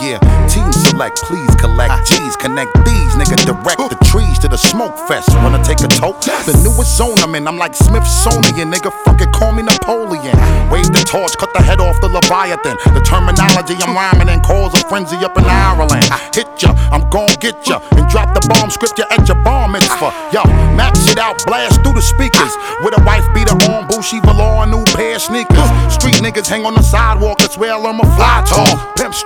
Yeah, team select, please collect G's, connect these, nigga, direct the trees to the smoke fest. Wanna take a toke? The newest zone I'm in, I'm like Smithsonian, nigga, fuck it, call me Napoleon. Wave the torch, cut the head off the Leviathan. The terminology I'm rhyming in cause a frenzy up in Ireland. I hit ya, I'm gon' get ya, and drop the bomb script ya at your bar mitzvah. Yo, max it out, blast through the speakers. With a wife beater on, Bushy velour, a new pair of sneakers. Street niggas hang on the sidewalk, that's where I'm a fly tall. Pimp